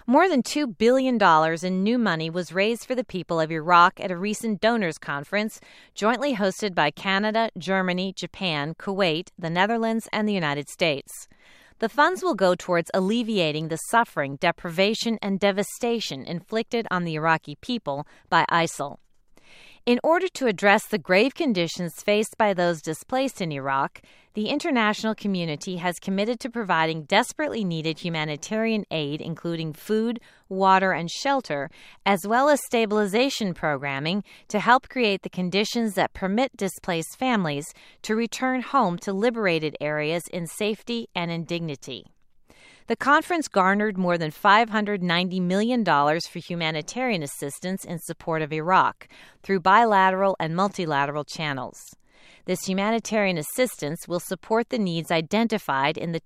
More than $2 billion in new money was raised for the people of Iraq at a recent donors conference jointly hosted by Canada, Germany, Japan, Kuwait, the Netherlands, and the United States. The funds will go towards alleviating the suffering, deprivation, and devastation inflicted on the Iraqi people by ISIL. In order to address the grave conditions faced by those displaced in Iraq, the international community has committed to providing desperately needed humanitarian aid, including food, water, and shelter, as well as stabilization programming to help create the conditions that permit displaced families to return home to liberated areas in safety and in dignity. The conference garnered more than $590 million for humanitarian assistance in support of Iraq through bilateral and multilateral channels. This humanitarian assistance will support the needs identified in the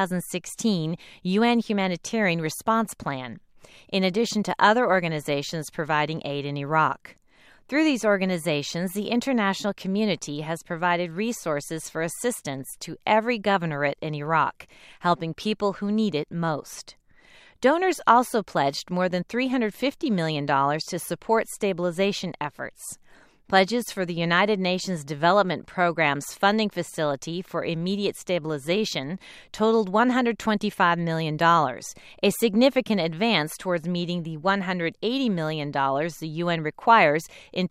2016 UN Humanitarian Response Plan, in addition to other organizations providing aid in Iraq. Through these organizations, the international community has provided resources for assistance to every governorate in Iraq, helping people who need it most. Donors also pledged more than $350 million to support stabilization efforts. Pledges for the United Nations Development Programme's funding facility for immediate stabilization totaled $125 million, a significant advance towards meeting the $180 million the UN requires in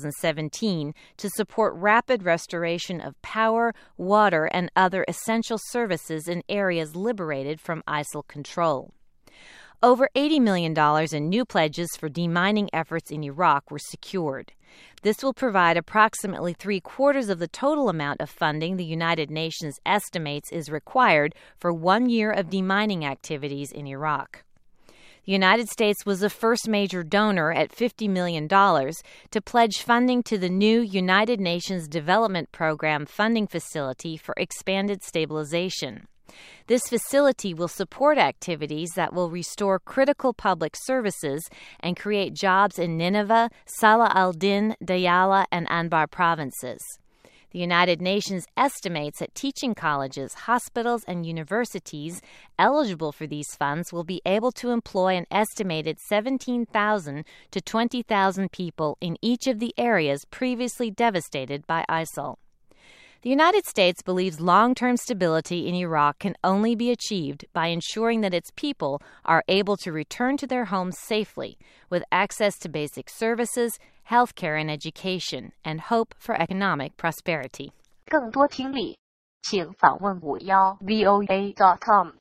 2017 to support rapid restoration of power, water, and other essential services in areas liberated from ISIL control. Over $80 million in new pledges for demining efforts in Iraq were secured. This will provide approximately 3/4 of the total amount of funding the United Nations estimates is required for 1 year of demining activities in Iraq. The United States was the first major donor at $50 million to pledge funding to the new United Nations Development Program funding facility for expanded stabilization. This facility will support activities that will restore critical public services and create jobs in Nineveh, Salah al-Din, Diyala, and Anbar provinces. The United Nations estimates that teaching colleges, hospitals, and universities eligible for these funds will be able to employ an estimated 17,000 to 20,000 people in each of the areas previously devastated by ISIL. The United States believes long-term stability in Iraq can only be achieved by ensuring that its people are able to return to their homes safely, with access to basic services, health care and education, and hope for economic prosperity. 更多听力，请访问51voa.com。